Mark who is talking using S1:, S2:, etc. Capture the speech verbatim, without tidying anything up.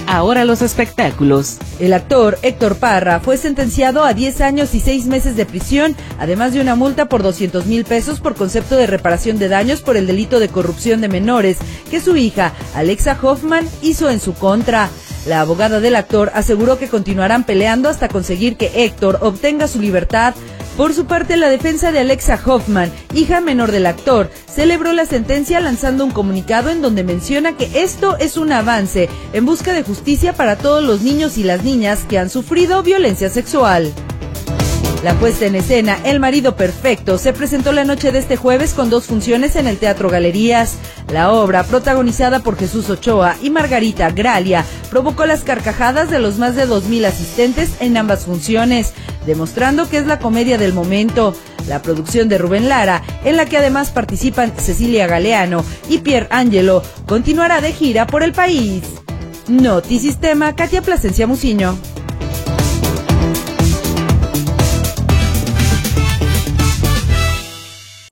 S1: Ahora los espectáculos.
S2: El actor Héctor Parra fue sentenciado a diez años y seis meses de prisión, además de una multa por doscientos mil pesos por concepto de reparación de daños por el delito de corrupción de menores que su hija, Alexa Hoffman, hizo en su contra. La abogada del actor aseguró que continuarán peleando hasta conseguir que Héctor obtenga su libertad. Por su parte, la defensa de Alexa Hoffman, hija menor del actor, celebró la sentencia lanzando un comunicado en donde menciona que esto es un avance en busca de justicia para todos los niños y las niñas que han sufrido violencia sexual. La puesta en escena El marido perfecto se presentó la noche de este jueves con dos funciones en el Teatro Galerías. La obra, protagonizada por Jesús Ochoa y Margarita Gralia, provocó las carcajadas de los más de dos mil asistentes en ambas funciones, demostrando que es la comedia del momento. La producción de Rubén Lara, en la que además participan Cecilia Galeano y Pier Angelo, continuará de gira por el país. Notisistema, Katia Plasencia Muciño.